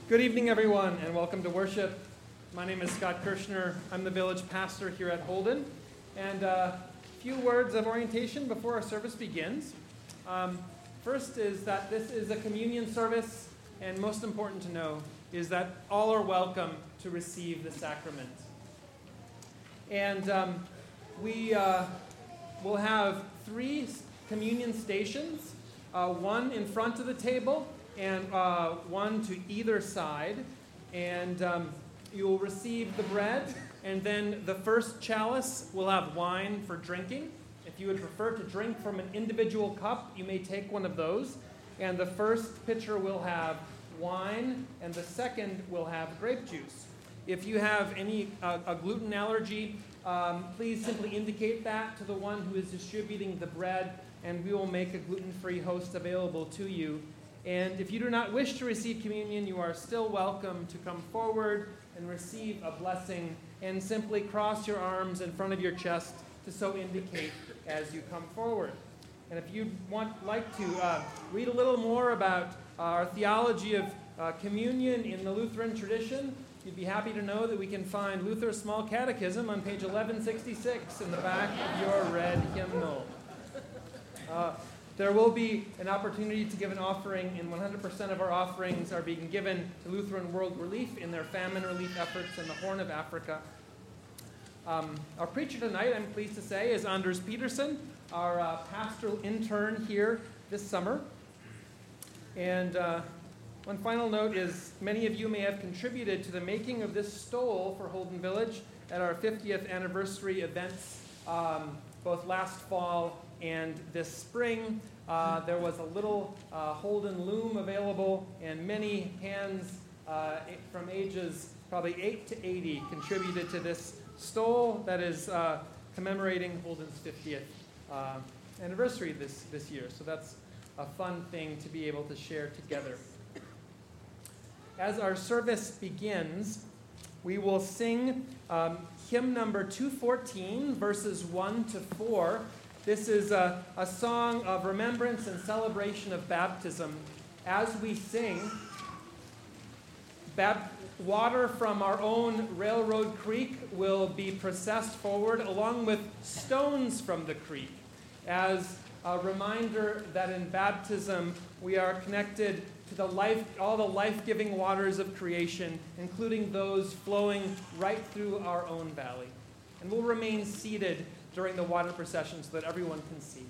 Good evening, everyone, and welcome to worship. My name is Scott Kirshner. I'm the village pastor here at Holden. And a few words of orientation before our service begins. First is that this is a communion service, and most important to know is that all are welcome to receive the sacrament. And we will have 3 communion stations, one in front of the table, and one to either side, and you will receive the bread, and then the first chalice will have wine for drinking. If you would prefer to drink from an individual cup, you may take one of those, and the first pitcher will have wine, and the second will have grape juice. If you have any a gluten allergy, please simply indicate that to the one who is distributing the bread, and we will make a gluten-free host available to you. And if you do not wish to receive communion, you are still welcome to come forward and receive a blessing, and simply cross your arms in front of your chest to so indicate as you come forward. And if you like to read a little more about our theology of communion in the Lutheran tradition, you'd be happy to know that we can find Luther's Small Catechism on page 1166 in the back of your red hymnal. There will be an opportunity to give an offering, and 100% of our offerings are being given to Lutheran World Relief in their famine relief efforts in the Horn of Africa. Our preacher tonight, I'm pleased to say, is Anders Peterson, our pastoral intern here this summer. And one final note is many of you may have contributed to the making of this stole for Holden Village at our 50th anniversary events, both last fall and this spring. There was a little Holden loom available, and many hands from ages probably 8 to 80 contributed to this stole that is commemorating Holden's 50th anniversary this year. So that's a fun thing to be able to share together. As our service begins, we will sing hymn number 214, verses 1 to 4. This is a song of remembrance and celebration of baptism. As we sing, water from our own railroad creek will be processed forward along with stones from the creek, as a reminder that in baptism we are connected to all the life-giving waters of creation, including those flowing right through our own valley. And we'll remain seated during the water procession so that everyone can see.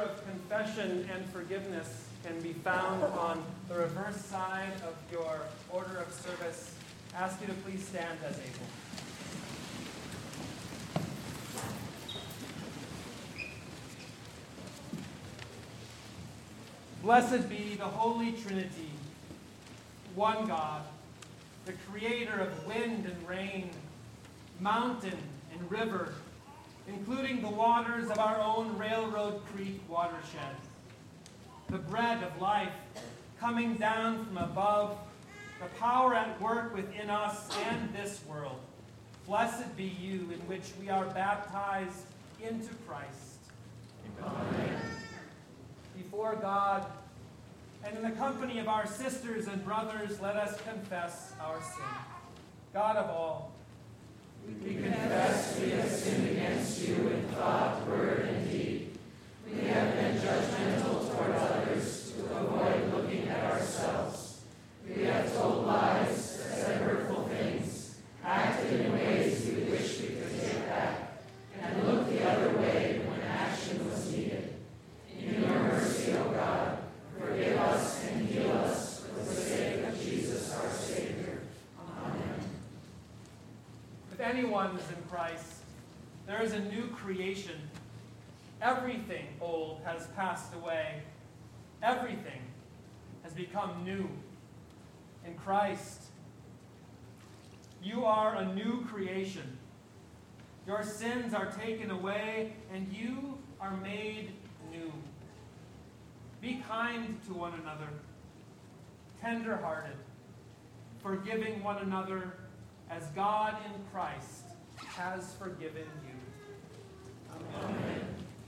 of confession and forgiveness can be found on the reverse side of your order of service. I ask you to please stand as able. Blessed be the Holy Trinity, one God, the creator of wind and rain, mountain and river, including the waters of our own Railroad Creek watershed. The bread of life coming down from above, the power at work within us and this world. Blessed be you in which we are baptized into Christ. Amen. Before God and in the company of our sisters and brothers, let us confess our sin. God of all, we confess we have sinned against you in thought, word, and deed. We have been judgmental toward others to avoid looking at ourselves. We have told lies, said hurtful things, acted in ways we wish we could take back, and looked the other way when action was needed. In your mercy, O God, forgive us and heal us for the sake of Jesus our Savior. Amen. If anyone is in Christ, there is a new creation. Everything old has passed away. Everything has become new. In Christ, you are a new creation. Your sins are taken away, and you are made new. Be kind to one another, tender-hearted, forgiving one another as God in Christ has forgiven you. Amen.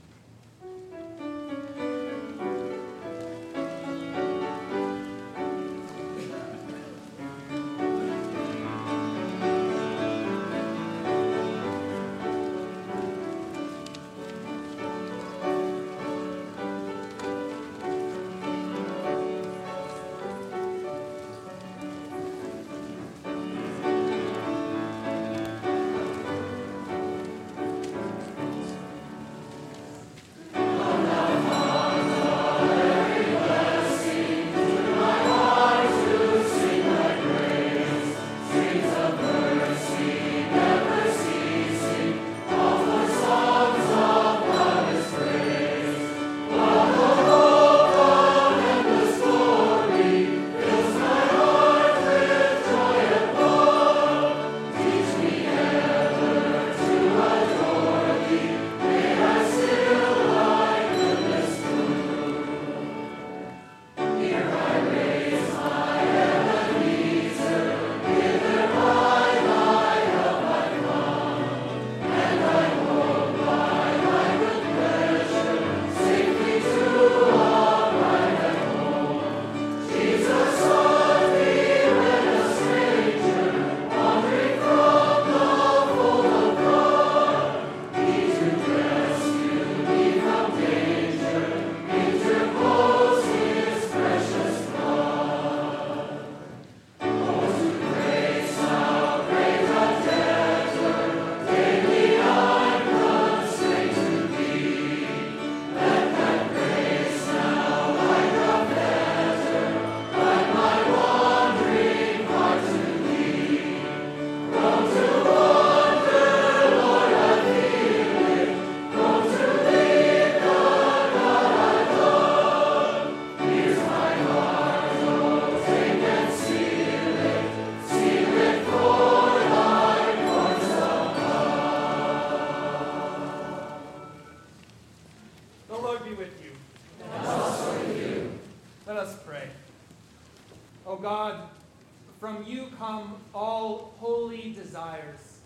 From you come all holy desires,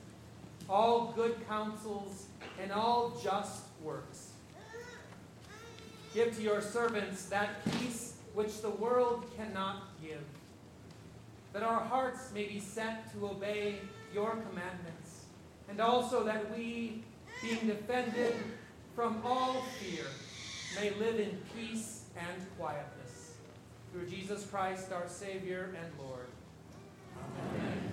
all good counsels, and all just works. Give to your servants that peace which the world cannot give, that our hearts may be set to obey your commandments, and also that we, being defended from all fear, may live in peace and quietness. Through Jesus Christ, our Savior and Lord. Amen.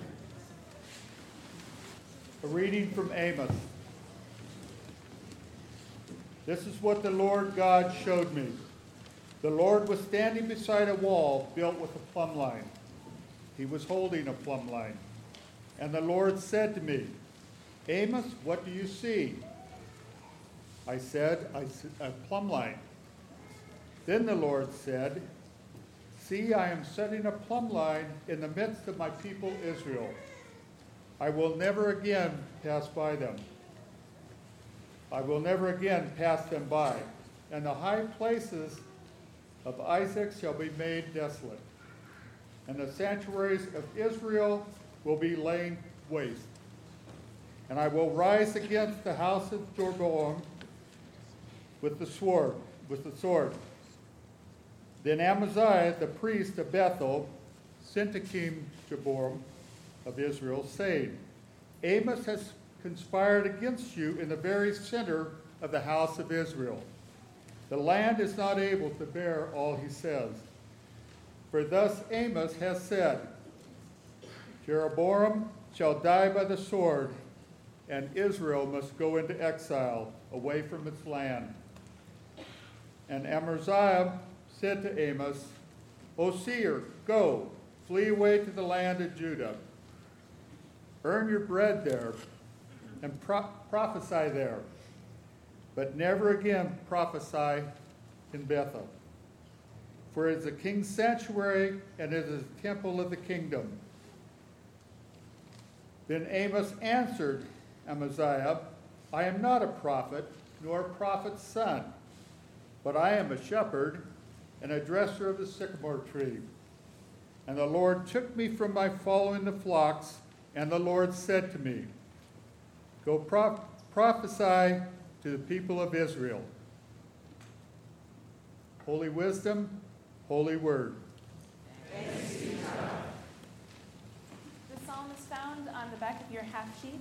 A reading from Amos. This is what the Lord God showed me. The Lord was standing beside a wall built with a plumb line. He was holding a plumb line. And the Lord said to me, Amos, what do you see? I said, a plumb line. Then the Lord said, see, I am setting a plumb line in the midst of my people Israel. I will never again pass by them. I will never again pass them by. And the high places of Isaac shall be made desolate. And the sanctuaries of Israel will be laid waste. And I will rise against the house of Jeroboam with the sword. Then Amaziah, the priest of Bethel, sent to King Jeroboam of Israel, saying, Amos has conspired against you in the very center of the house of Israel. The land is not able to bear all he says. For thus Amos has said, Jeroboam shall die by the sword, and Israel must go into exile away from its land. And Amaziah said to Amos, O seer, go, flee away to the land of Judah. Earn your bread there, and prophesy there, but never again prophesy in Bethel. For it is a king's sanctuary, and it is a temple of the kingdom. Then Amos answered Amaziah, I am not a prophet, nor a prophet's son, but I am a shepherd and a dresser of the sycamore tree. And the Lord took me from my following the flocks, and the Lord said to me, go prophesy to the people of Israel. Holy wisdom, holy word. Thanks be to God. The psalm is found on the back of your half sheet.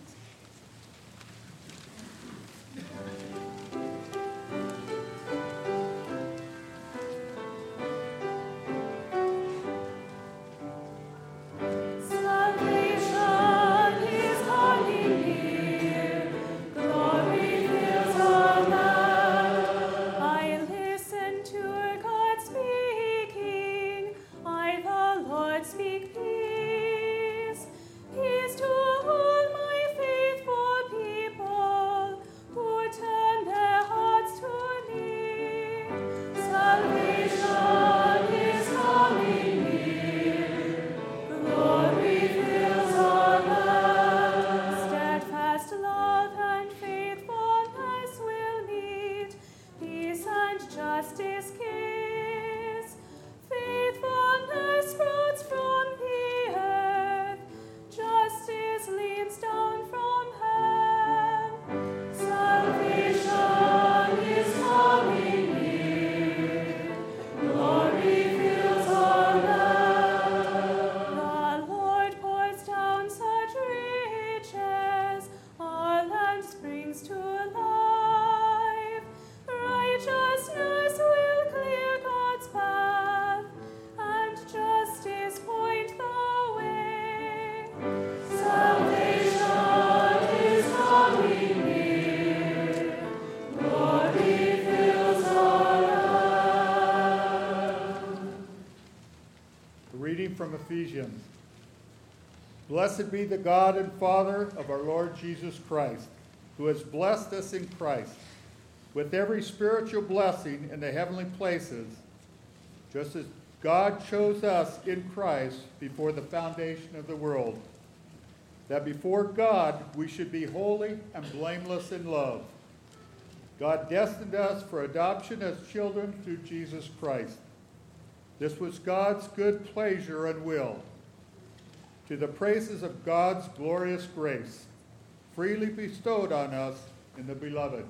From Ephesians. Blessed be the God and Father of our Lord Jesus Christ, who has blessed us in Christ with every spiritual blessing in the heavenly places, just as God chose us in Christ before the foundation of the world, that before God we should be holy and blameless in love. God destined us for adoption as children through Jesus Christ. This was God's good pleasure and will, to the praises of God's glorious grace, freely bestowed on us in the Beloved.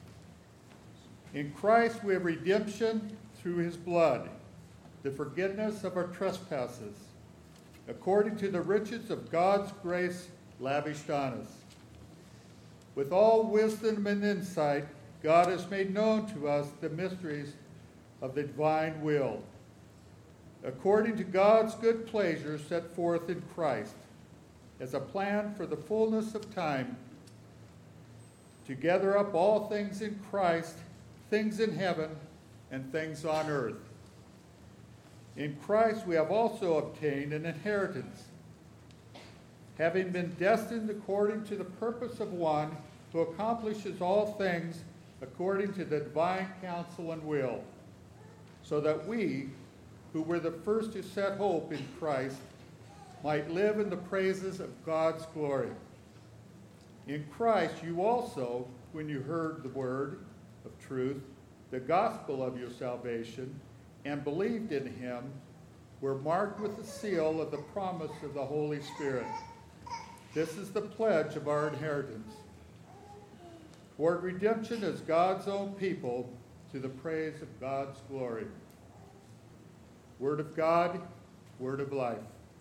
In Christ we have redemption through his blood, the forgiveness of our trespasses, according to the riches of God's grace lavished on us. With all wisdom and insight, God has made known to us the mysteries of the divine will, according to God's good pleasure set forth in Christ, as a plan for the fullness of time, to gather up all things in Christ things in heaven and things on earth. In Christ we have also obtained an inheritance, having been destined according to the purpose of one who accomplishes all things according to the divine counsel and will, so that we, who were the first to set hope in Christ, might live in the praises of God's glory. In Christ you also, when you heard the word of truth, the gospel of your salvation, and believed in him, were marked with the seal of the promise of the Holy Spirit. This is the pledge of our inheritance, toward redemption as God's own people, to the praise of God's glory. Word of God, word of life.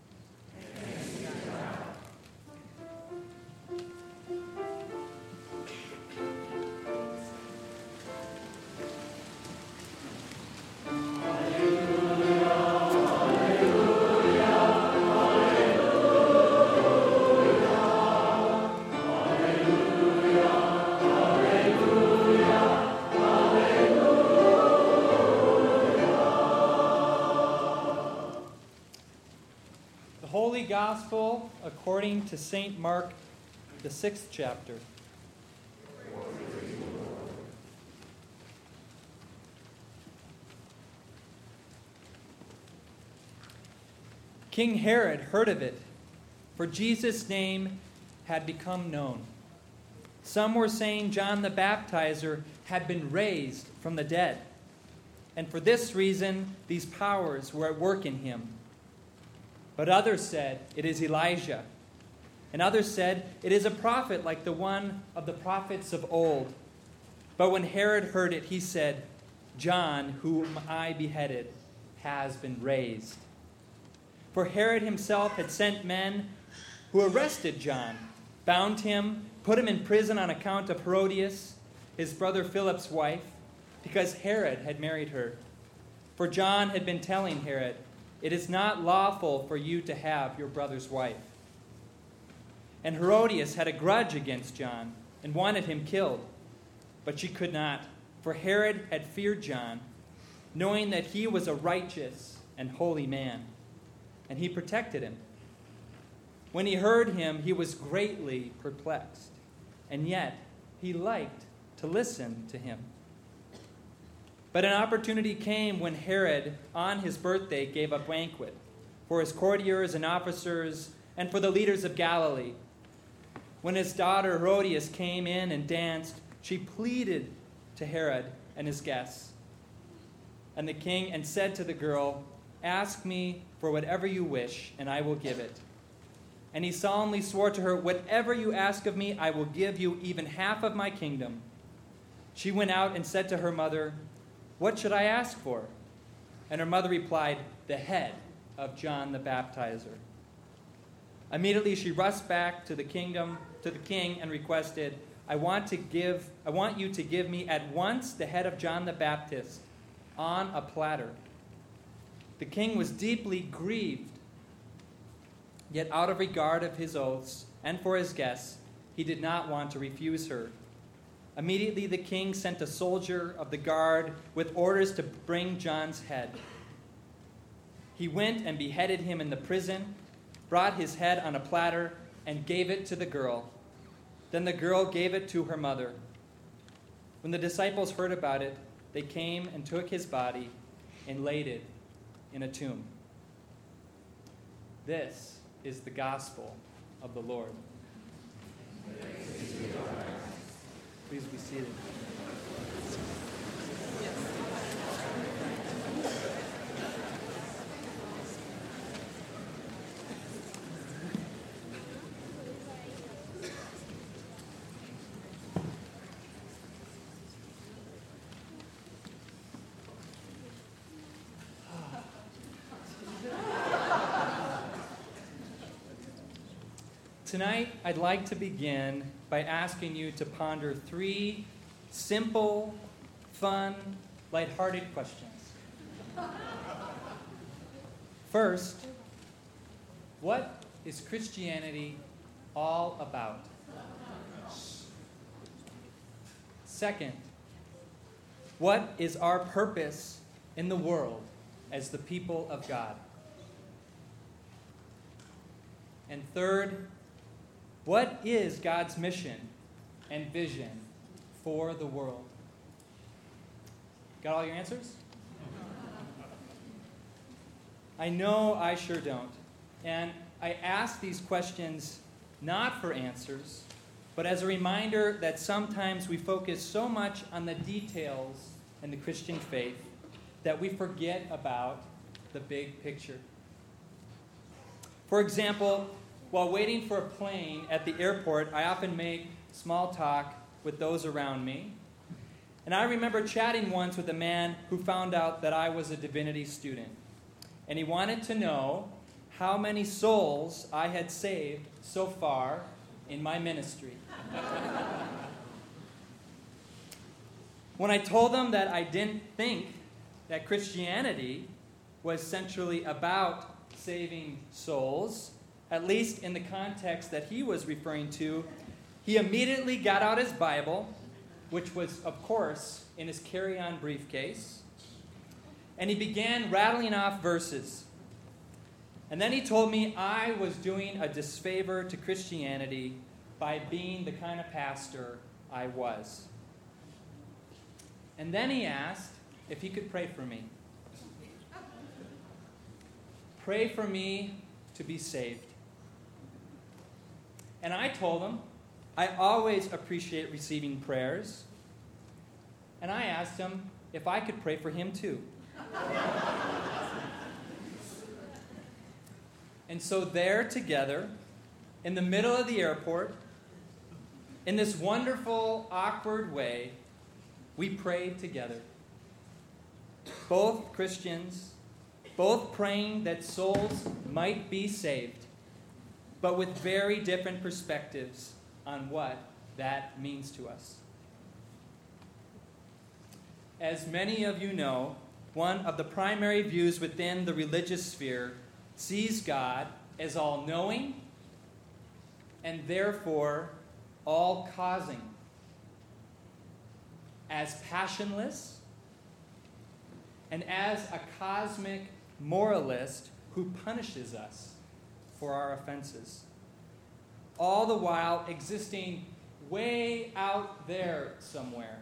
Gospel according to St. Mark, the 6th chapter. King Herod heard of it, for Jesus' name had become known. Some were saying John the Baptizer had been raised from the dead, and for this reason these powers were at work in him. But others said, it is Elijah. And others said, it is a prophet like the one of the prophets of old. But when Herod heard it, he said, John, whom I beheaded, has been raised. For Herod himself had sent men who arrested John, bound him, put him in prison on account of Herodias, his brother Philip's wife, because Herod had married her. For John had been telling Herod, it is not lawful for you to have your brother's wife. And Herodias had a grudge against John and wanted him killed. But she could not, for Herod had feared John, knowing that he was a righteous and holy man, and he protected him. When he heard him, he was greatly perplexed, and yet he liked to listen to him. But an opportunity came when Herod, on his birthday, gave a banquet for his courtiers and officers and for the leaders of Galilee. When his daughter Herodias came in and danced, she pleaded to Herod and his guests. And the king said to the girl, ask me for whatever you wish, and I will give it. And he solemnly swore to her, whatever you ask of me, I will give you even half of my kingdom. She went out and said to her mother, what should I ask for? And her mother replied, the head of John the Baptizer. Immediately she rushed back to the king and requested, I want you to give me at once the head of John the Baptist on a platter. The king was deeply grieved, yet out of regard of his oaths and for his guests, he did not want to refuse her. Immediately the king sent a soldier of the guard with orders to bring John's head. He went and beheaded him in the prison, brought his head on a platter, and gave it to the girl. Then the girl gave it to her mother. When the disciples heard about it, they came and took his body and laid it in a tomb. This is the gospel of the Lord. Please be seated. Tonight, I'd like to begin by asking you to ponder 3 simple, fun, lighthearted questions. First, what is Christianity all about? Second, what is our purpose in the world as the people of God? And third, what is God's mission and vision for the world? Got all your answers? I know I sure don't. And I ask these questions not for answers, but as a reminder that sometimes we focus so much on the details in the Christian faith that we forget about the big picture. For example, while waiting for a plane at the airport, I often make small talk with those around me. And I remember chatting once with a man who found out that I was a divinity student. And he wanted to know how many souls I had saved so far in my ministry. When I told him that I didn't think that Christianity was centrally about saving souls, at least in the context that he was referring to, he immediately got out his Bible, which was, of course, in his carry-on briefcase, and he began rattling off verses. And then he told me I was doing a disfavor to Christianity by being the kind of pastor I was. And then he asked if he could pray for me. Pray for me to be saved. And I told him I always appreciate receiving prayers. And I asked him if I could pray for him too. And so there together, in the middle of the airport, in this wonderful, awkward way, we prayed together. Both Christians, both praying that souls might be saved, but with very different perspectives on what that means to us. As many of you know, one of the primary views within the religious sphere sees God as all-knowing and therefore all-causing, as passionless, and as a cosmic moralist who punishes us for our offenses, all the while existing way out there somewhere.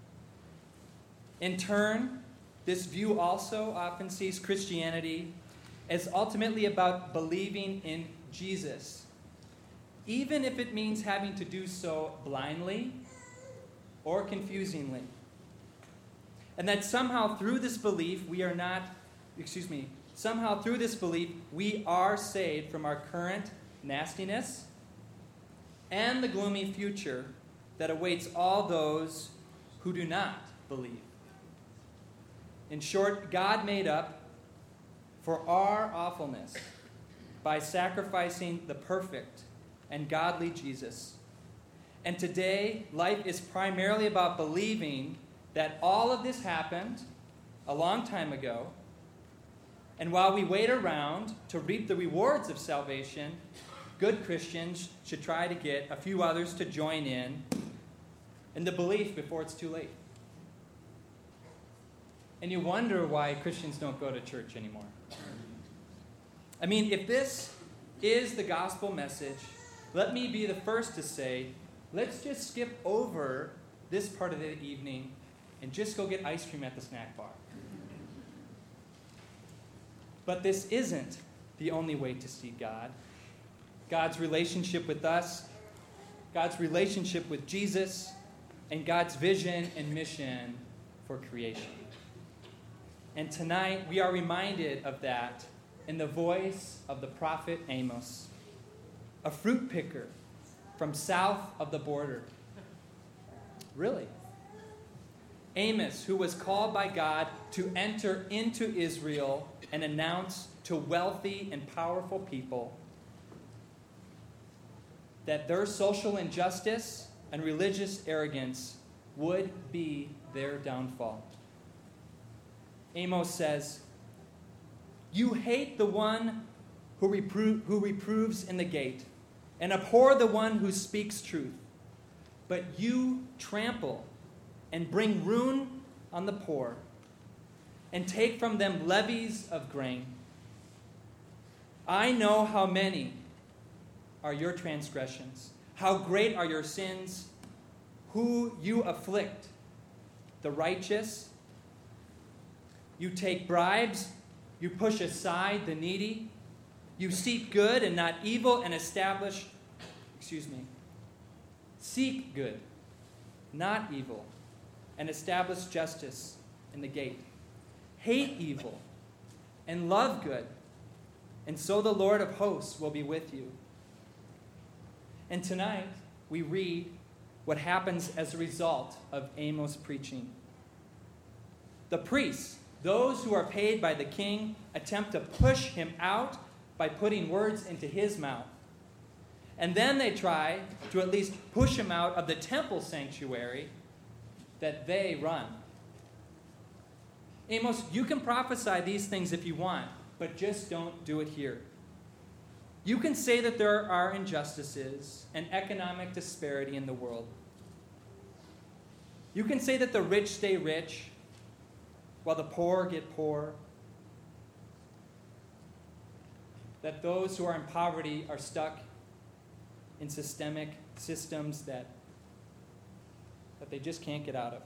In turn, this view also often sees Christianity as ultimately about believing in Jesus, even if it means having to do so blindly or confusingly. And that somehow through this belief we are saved from our current nastiness and the gloomy future that awaits all those who do not believe. In short, God made up for our awfulness by sacrificing the perfect and godly Jesus. And today, life is primarily about believing that all of this happened a long time ago, and while we wait around to reap the rewards of salvation, good Christians should try to get a few others to join in the belief before it's too late. And you wonder why Christians don't go to church anymore. I mean, if this is the gospel message, let me be the first to say, let's just skip over this part of the evening and just go get ice cream at the snack bar. But this isn't the only way to see God. God's relationship with us, God's relationship with Jesus, and God's vision and mission for creation. And tonight we are reminded of that in the voice of the prophet Amos, a fruit picker from south of the border. Really? Amos, who was called by God to enter into Israel and announce to wealthy and powerful people that their social injustice and religious arrogance would be their downfall. Amos says, "You hate the one who reproves in the gate, and abhor the one who speaks truth. But you trample and bring ruin on the poor and take from them levies of grain. I know how many are your transgressions, how great are your sins, who you afflict, the righteous. You take bribes, you push aside the needy, you seek good and not evil and seek good, not evil, and establish justice in the gate. Hate evil and love good, and so the Lord of hosts will be with you. And tonight, we read what happens as a result of Amos' preaching. The priests, those who are paid by the king, attempt to push him out by putting words into his mouth. And then they try to at least push him out of the temple sanctuary that they run. Amos, you can prophesy these things if you want, but just don't do it here. You can say that there are injustices and economic disparity in the world. You can say that the rich stay rich while the poor get poor. That those who are in poverty are stuck in systemic systems that they just can't get out of.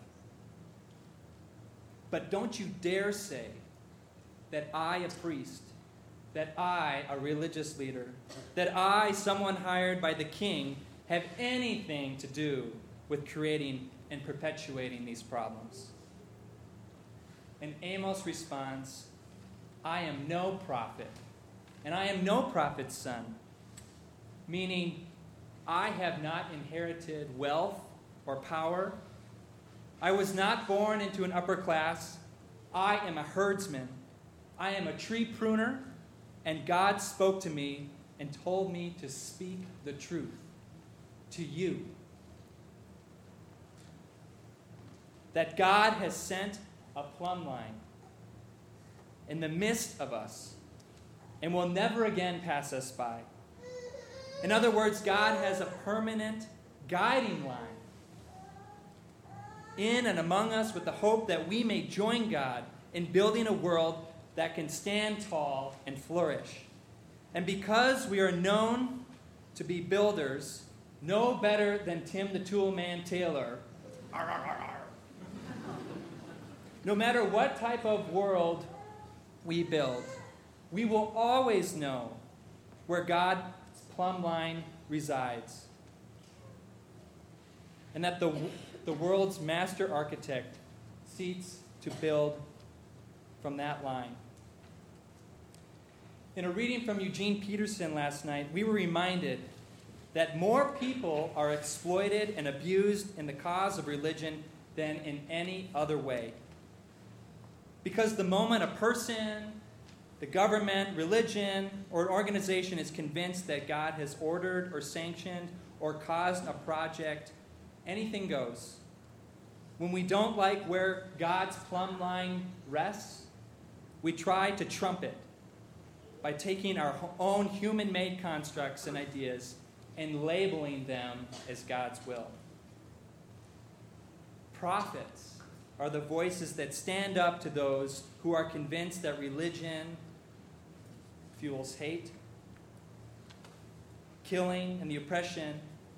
But don't you dare say that I, a priest, that I, a religious leader, that I, someone hired by the king, have anything to do with creating and perpetuating these problems. And Amos responds, I am no prophet, and I am no prophet's son, meaning I have not inherited wealth or power. I was not born into an upper class. I am a herdsman. I am a tree pruner, and God spoke to me and told me to speak the truth to you. That God has sent a plumb line in the midst of us and will never again pass us by. In other words, God has a permanent guiding line in and among us with the hope that we may join God in building a world that can stand tall and flourish. And because we are known to be builders, no better than Tim the Toolman Taylor, no matter what type of world we build, we will always know where God's plumb line resides. And that the world's master architect seeks to build from that line. In a reading from Eugene Peterson last night, we were reminded that more people are exploited and abused in the cause of religion than in any other way. Because the moment a person, the government, religion, or an organization is convinced that God has ordered or sanctioned or caused a project, anything goes. When we don't like where God's plumb line rests, we try to trump it by taking our own human-made constructs and ideas and labeling them as God's will. Prophets are the voices that stand up to those who are convinced that religion fuels hate, killing, and the oppression.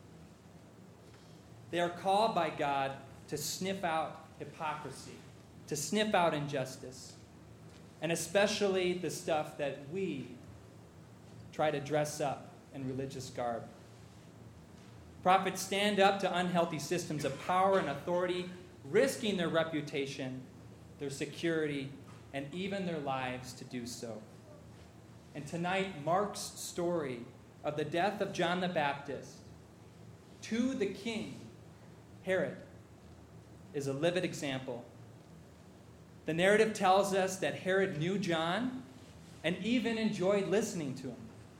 They are called by God to sniff out hypocrisy, to sniff out injustice, and especially the stuff that we try to dress up in religious garb. Prophets stand up to unhealthy systems of power and authority, risking their reputation, their security, and even their lives to do so. And tonight, Mark's story of the death of John the Baptist to the king, Herod, is a livid example. The narrative tells us that Herod knew John and even enjoyed listening to him.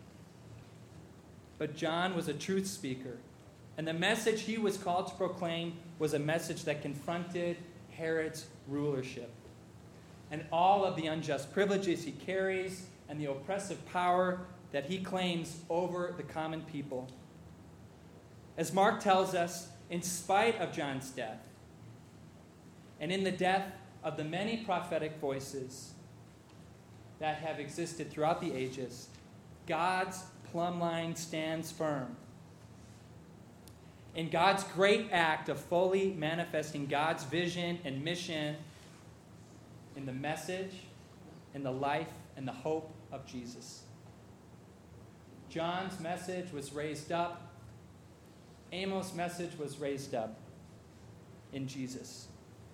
But John was a truth speaker, and the message he was called to proclaim was a message that confronted Herod's rulership and all of the unjust privileges he carries and the oppressive power that he claims over the common people. As Mark tells us, in spite of John's death, and in the death of the many prophetic voices that have existed throughout the ages, God's plumb line stands firm. In God's great act of fully manifesting God's vision and mission in the message, in the life, and the hope of Jesus. John's message was raised up. Amos' message was raised up in Jesus.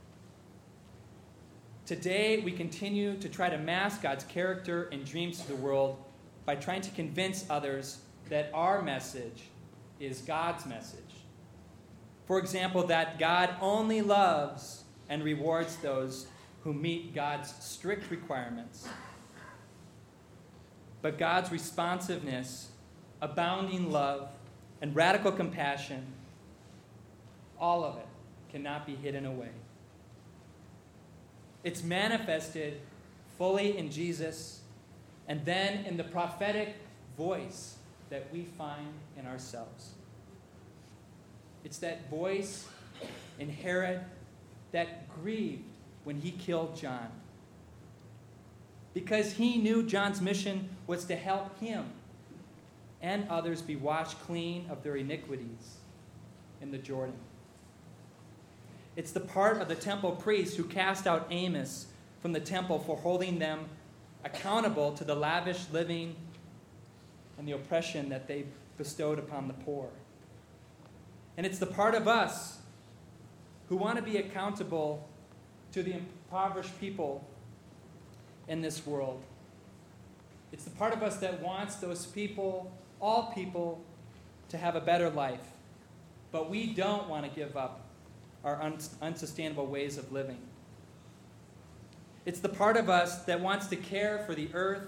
Today, we continue to try to mask God's character and dreams to the world by trying to convince others that our message is God's message. For example, that God only loves and rewards those who meet God's strict requirements. But God's responsiveness, abounding love, and radical compassion, all of it cannot be hidden away. It's manifested fully in Jesus and then in the prophetic voice that we find in ourselves. It's that voice in Herod that grieved when he killed John, because he knew John's mission was to help him and others be washed clean of their iniquities in the Jordan. It's the part of the temple priests who cast out Amos from the temple for holding them accountable to the lavish living and the oppression that they bestowed upon the poor. And it's the part of us who want to be accountable to the impoverished people in this world. It's the part of us that wants those people, all people, to have a better life. But we don't want to give up our unsustainable ways of living. It's the part of us that wants to care for the earth,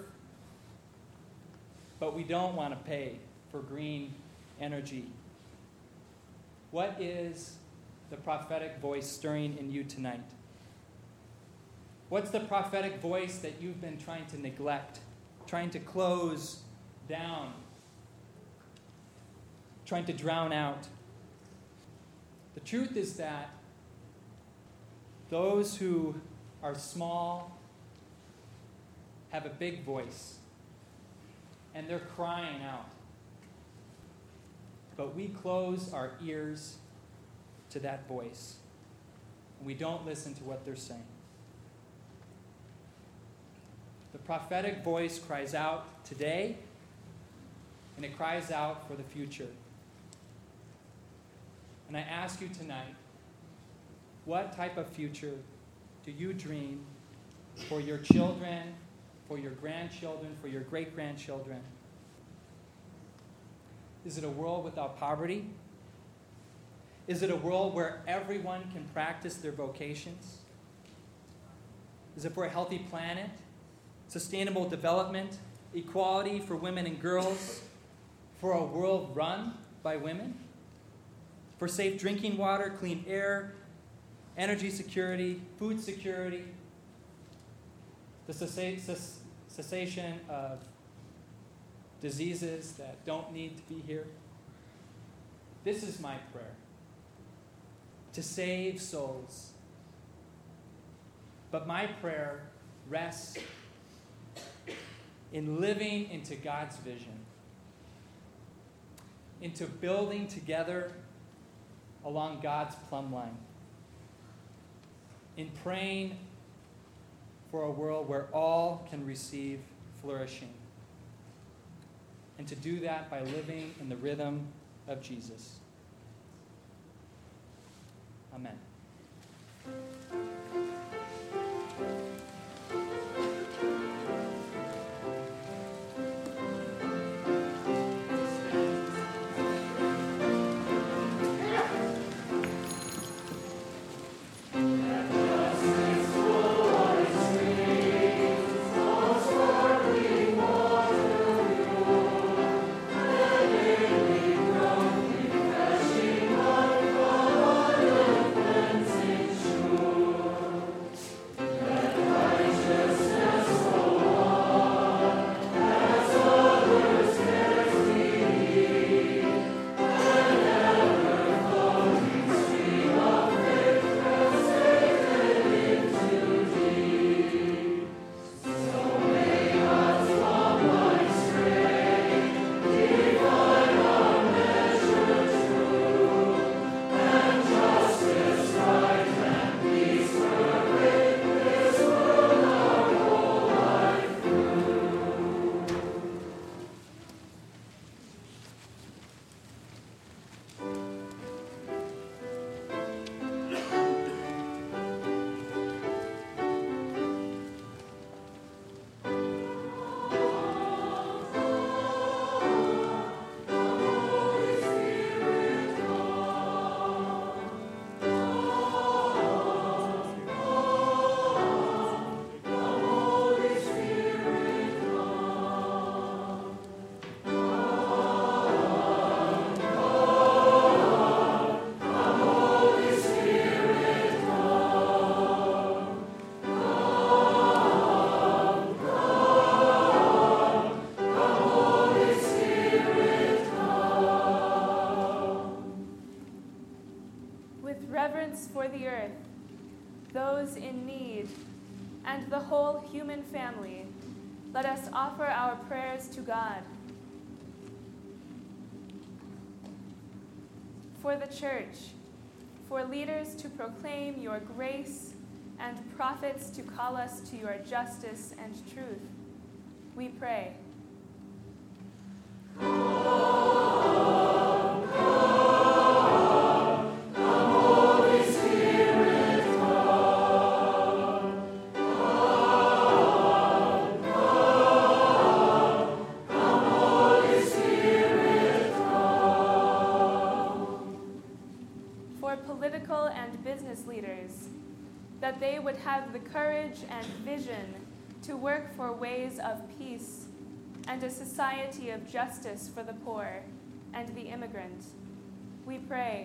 but we don't want to pay for green energy. What is the prophetic voice stirring in you tonight? What's the prophetic voice that you've been trying to neglect, trying to close down, trying to drown out? The truth is that those who are small have a big voice, and they're crying out. But we close our ears to that voice, and we don't listen to what they're saying. The prophetic voice cries out today, and it cries out for the future. And I ask you tonight, what type of future do you dream for your children, for your grandchildren, for your great-grandchildren? Is it a world without poverty? Is it a world where everyone can practice their vocations? Is it for a healthy planet, sustainable development, equality for women and girls, for a world run by women? For safe drinking water, clean air, energy security, food security, the cessation of diseases that don't need to be here? This is my prayer. To save souls. But my prayer rests in living into God's vision, into building together along God's plumb line, in praying for a world where all can receive flourishing, and to do that by living in the rhythm of Jesus. Amen. True. and the whole human family, let us offer our prayers to God. For the church, for leaders to proclaim your grace and prophets to call us to your justice and truth, we pray. Leaders, that they would have the courage and vision to work for ways of peace and a society of justice for the poor and the immigrant. We pray.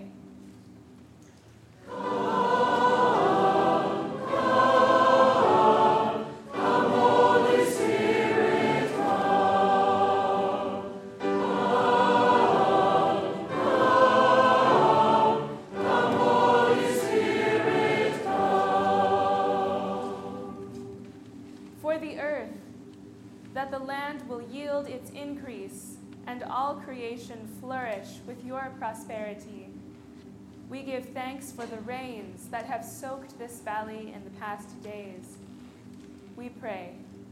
That the land will yield its increase and all creation flourish with your prosperity. We give thanks for the rains that have soaked this valley in the past days. We pray.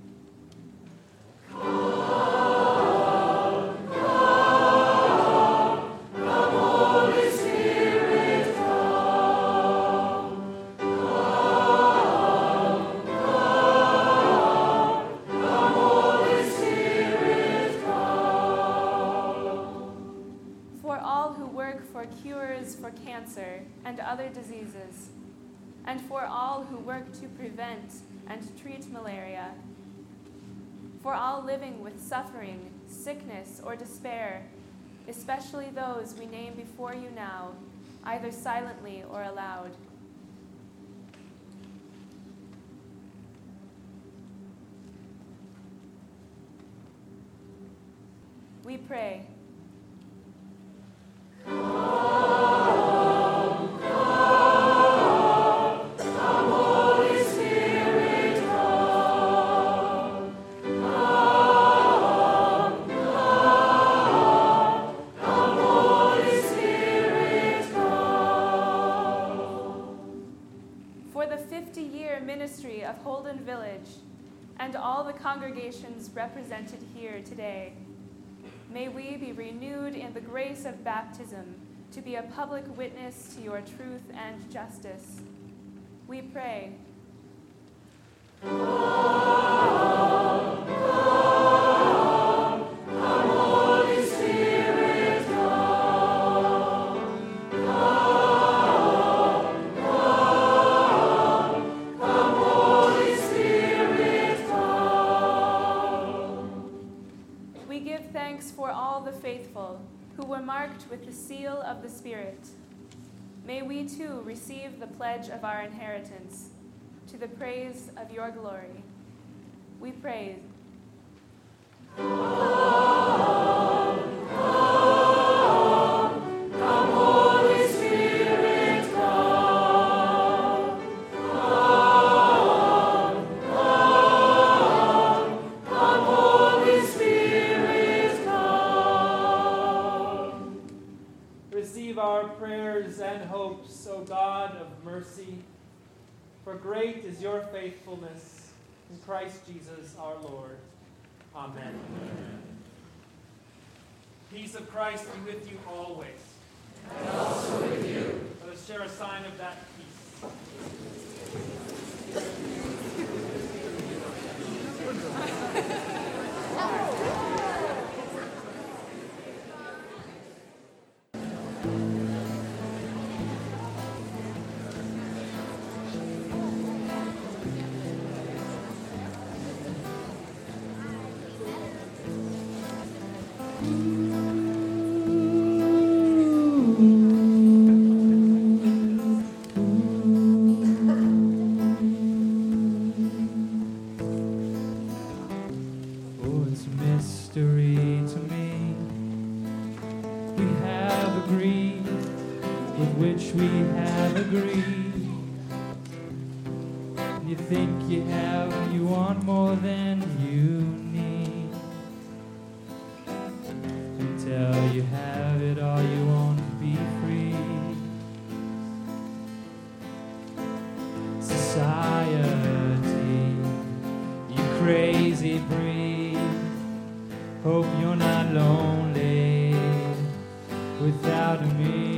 And other diseases, and for all who work to prevent and treat malaria, for all living with suffering, sickness, or despair, especially those we name before you now, either silently or aloud. We pray. Of Holden Village and all the congregations represented here today, may we be renewed in the grace of baptism to be a public witness to your truth and justice. We pray. Who were marked with the seal of the Spirit. May we too receive the pledge of our inheritance to the praise of your glory. We pray. For great is your faithfulness in Christ Jesus our Lord. Amen. Amen. Peace of Christ be with you always. And also with you. Let us share a sign of that peace. think you have, you want more than you need. Until you have it all, you won't be free. Society, you crazy breed. Hope you're not lonely without me.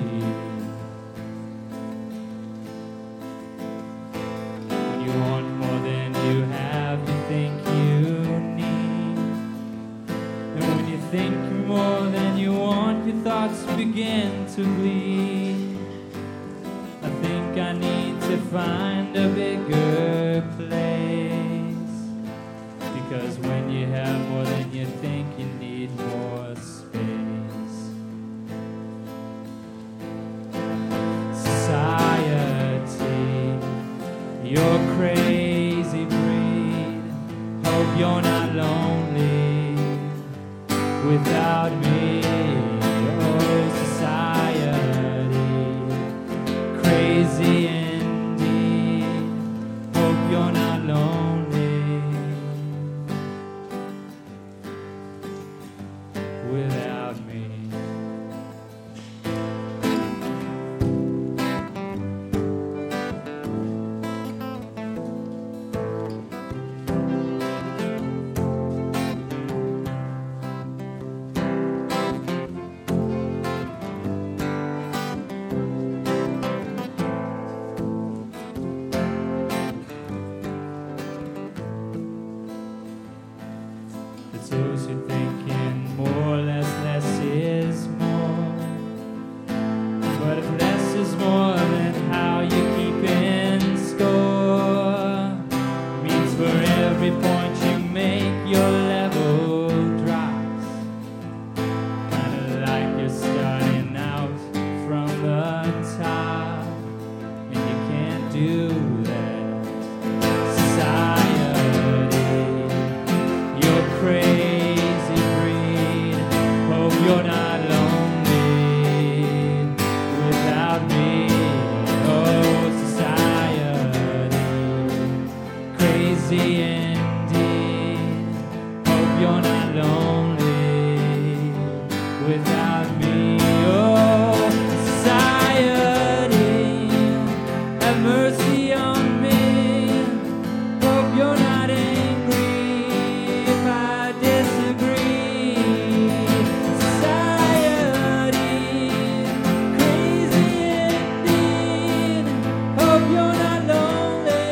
When you want more than you have, you think you need. And when you think more than you want, your thoughts begin to bleed. I think I need to find a bigger place. Because when you have more than you think, you need more space. Society, you're crazy breed. Hope you're not lonely without me. Oh, society, crazy indeed. Hope you're not lonely without me. It's those who thinking more, less is more. But if less is more, then how you keep in score means for every point you make, your level drops. Kinda like you're starting out from the top, and you can't do that. Society, you're crazy breed. Hope you're not lonely without me. Oh, society, crazy indeed. Hope you're not lonely without me. Oh, society, have mercy on me. Hope you're not angry if I disagree. Society, crazy indeed. Hope you're not lonely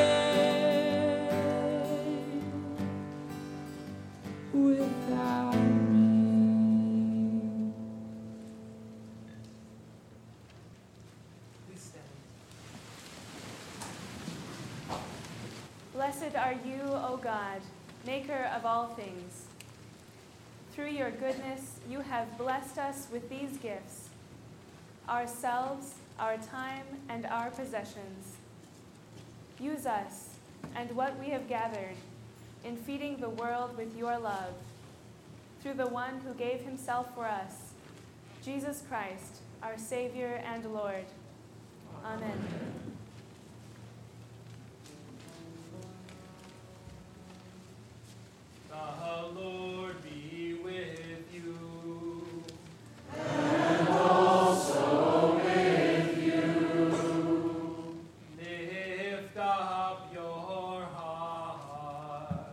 without me. Please stand. Blessed are you, O God, maker of all things. Through your goodness, you have blessed us with these gifts, ourselves, our time, and our possessions. Use us and what we have gathered in feeding the world with your love, through the one who gave himself for us, Jesus Christ, our Savior and Lord. Amen. The Lord be with you. Lift up your hearts.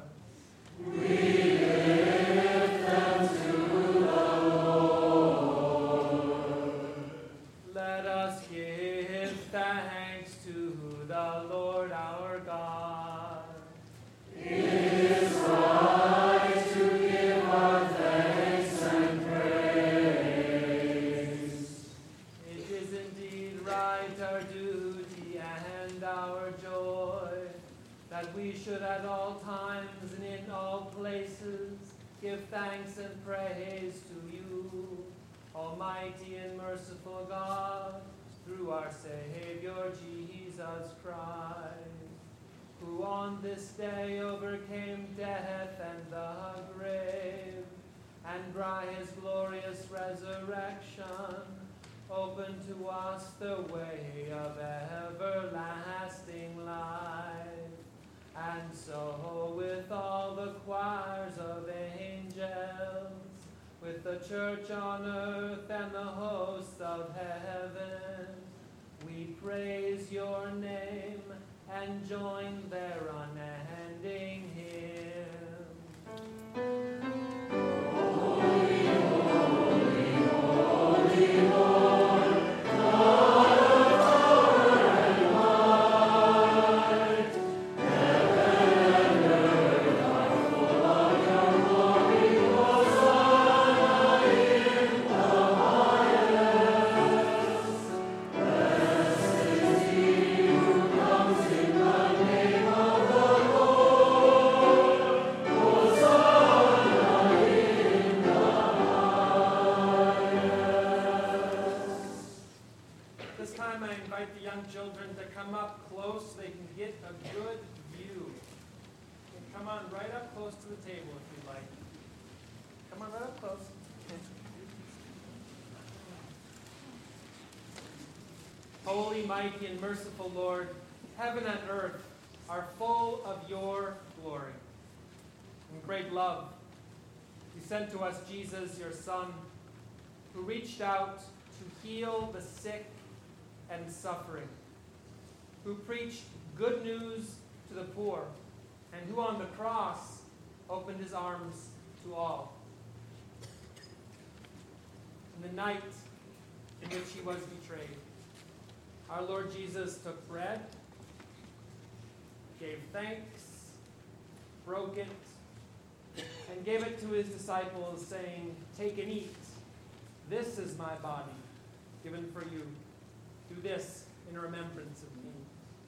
Let us give thanks to the Lord our God. It is indeed right, our duty and our joy, that we should at all times and in all places give thanks and praise to you, Almighty and merciful God, through our Savior Jesus Christ, who on this day overcame death and the grave, and by his glorious resurrection opened to us the way of everlasting life. And so with all the choirs of angels, with the church on earth and the hosts of heaven, we praise your name and join their unending hymn. Holy, holy, holy Lord, God of power and might, heaven and earth are full of your glory. Hosanna in the highest. Blessed is he who comes in the name of the Lord. Hosanna in the highest. This time I invite the young children to come up close so they can get a good view. And come on right up close to the table if you'd like. Come on right up close. Holy, mighty, and merciful Lord, heaven and earth are full of your glory. In great love, you sent to us Jesus, your Son, who reached out to heal the sick and suffering, who preached good news to the poor, and who on the cross opened his arms to all. In the night in which he was betrayed, our Lord Jesus took bread, gave thanks, broke it, and gave it to his disciples, saying, "Take and eat. This is my body, given for you. Do this in remembrance of me."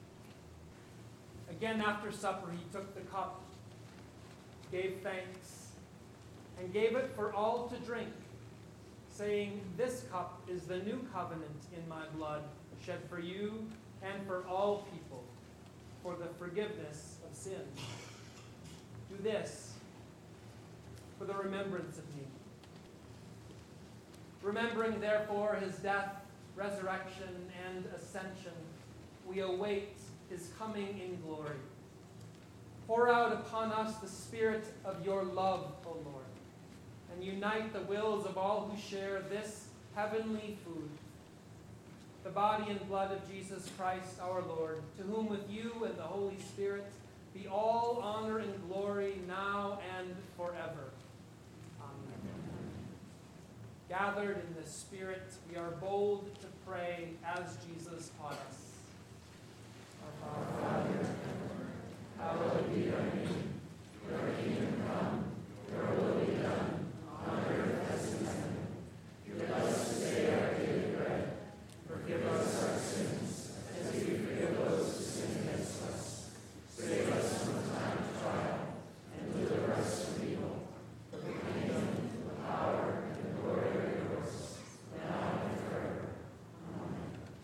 Again, after supper, he took the cup, gave thanks, and gave it for all to drink, saying, "This cup is the new covenant in my blood, shed for you and for all people, for the forgiveness of sins. Do this for the remembrance of me." Remembering, therefore, his death, resurrection, and ascension, we await his coming in glory. Pour out upon us the spirit of your love, O Lord, and unite the wills of all who share this heavenly food, the body and blood of Jesus Christ our Lord, to whom with you and the Holy Spirit be all honor and glory now and forever. Amen. Gathered in the Spirit, we are bold to pray as Jesus taught us. Our Father, hallowed be your name. Your kingdom come, your will be done, on earth as in heaven. Give us today our daily bread. Forgive us our sins, as we forgive those who sin against us. Save us from the time of trial, and deliver us from evil. For the kingdom, the power, and the glory are yours, now and forever. Amen.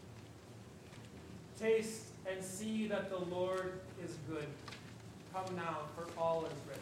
Taste and see that the Lord is good. Come now, for all is ready.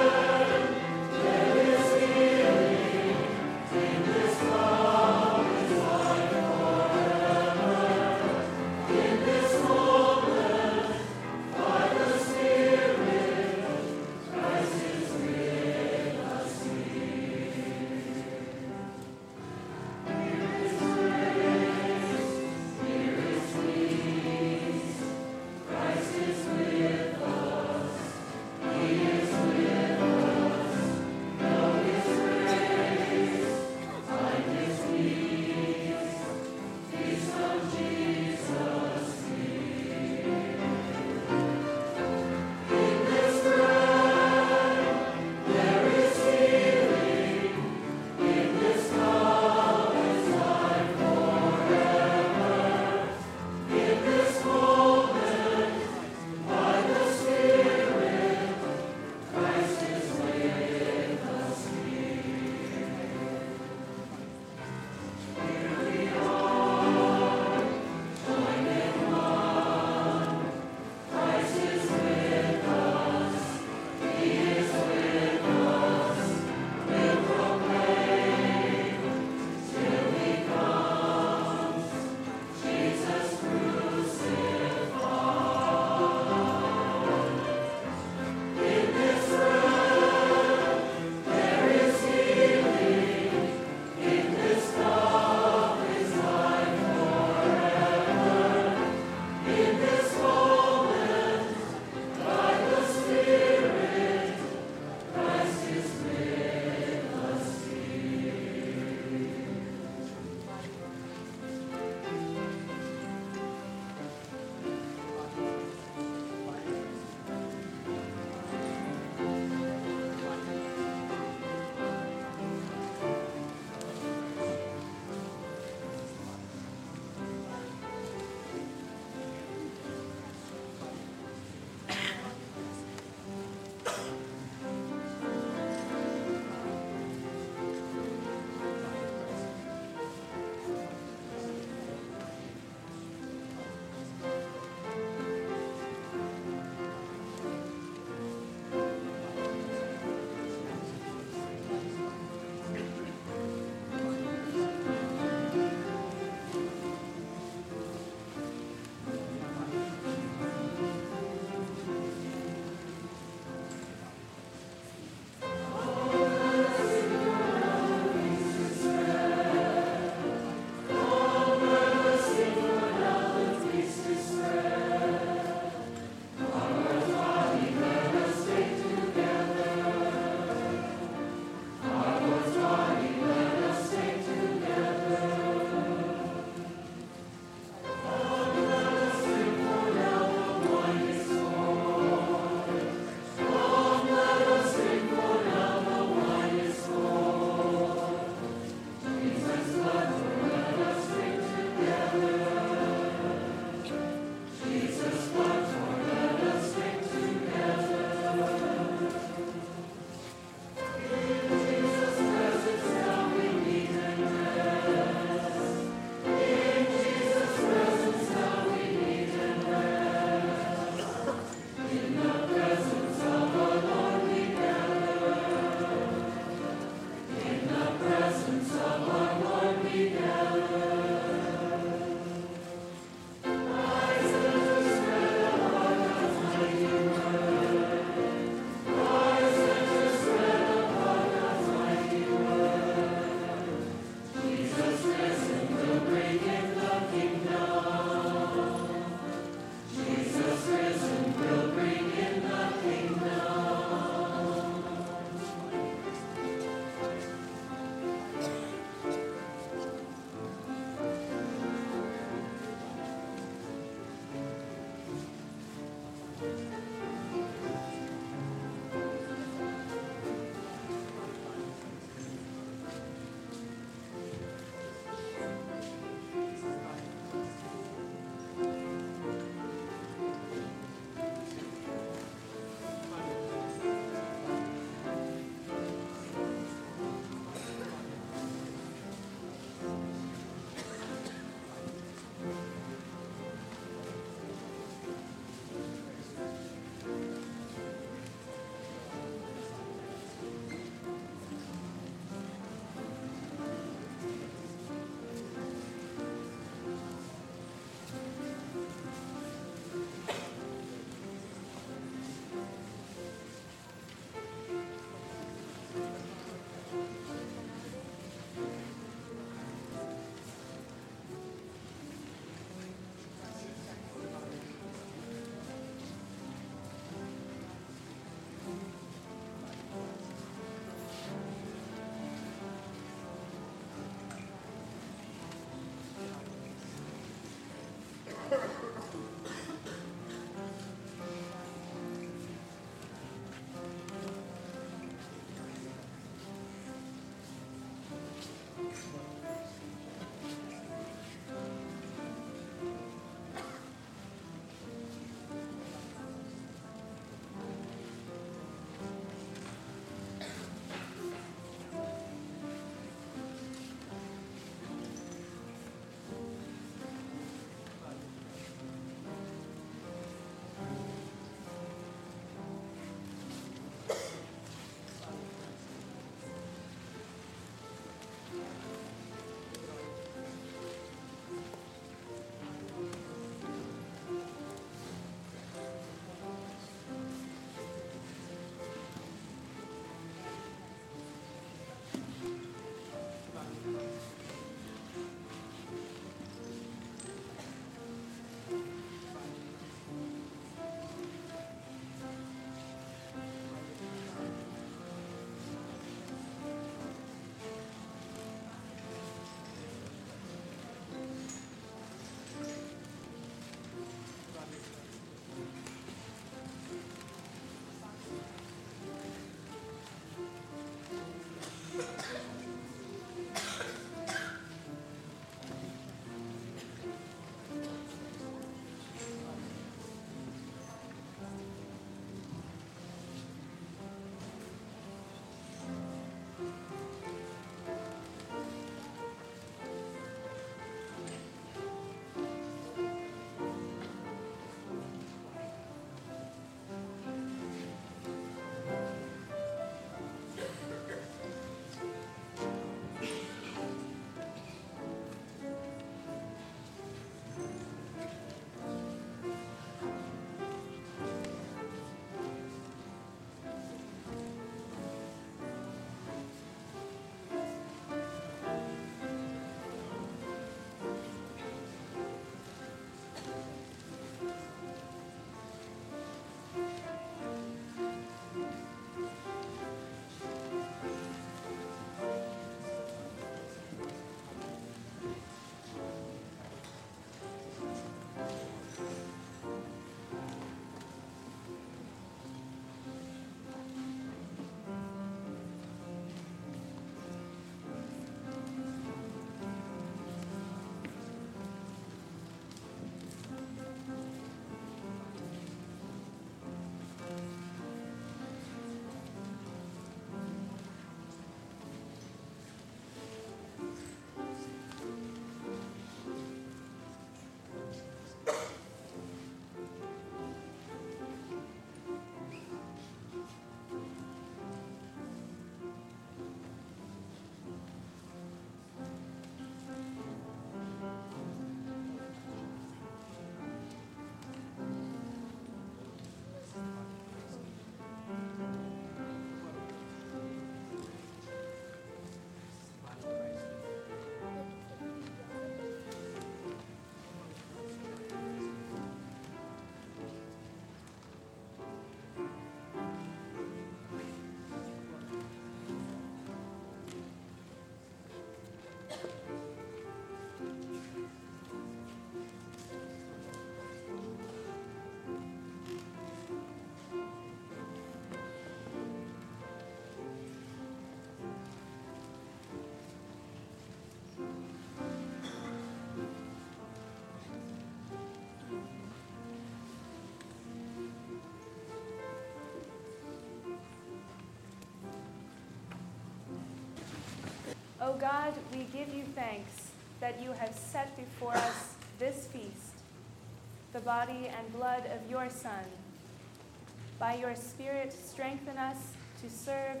O God, we give you thanks that you have set before us this feast, the body and blood of your Son. By your Spirit, strengthen us to serve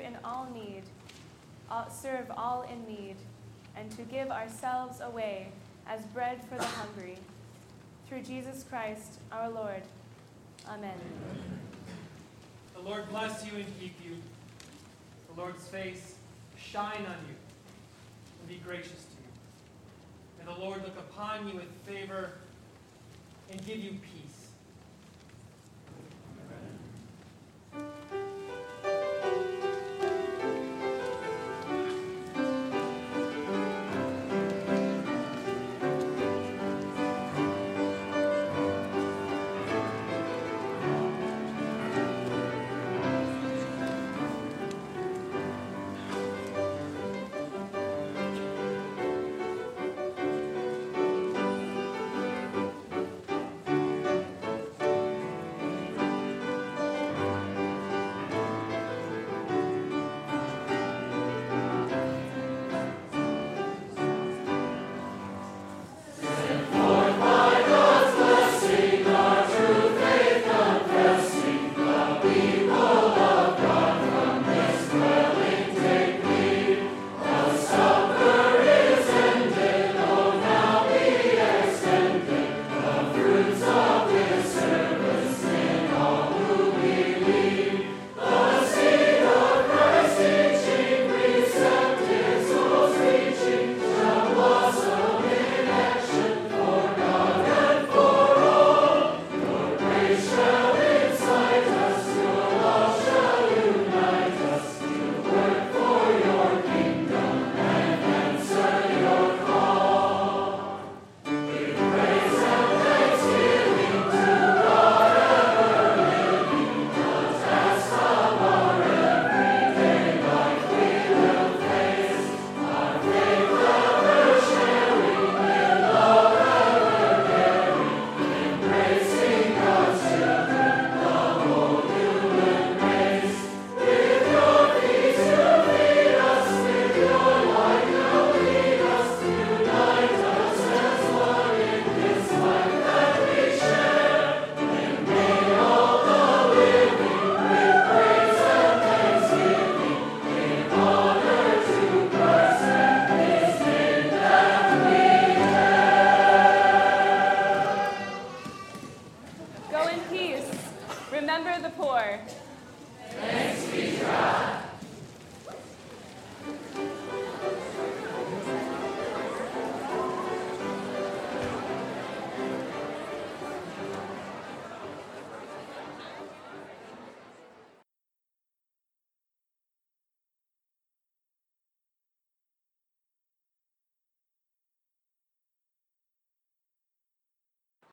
all in need, and to give ourselves away as bread for the hungry. Through Jesus Christ, our Lord. Amen. The Lord bless you and keep you. The Lord's face shine on you and be gracious to you. May the Lord look upon you with favor and give you peace. Amen.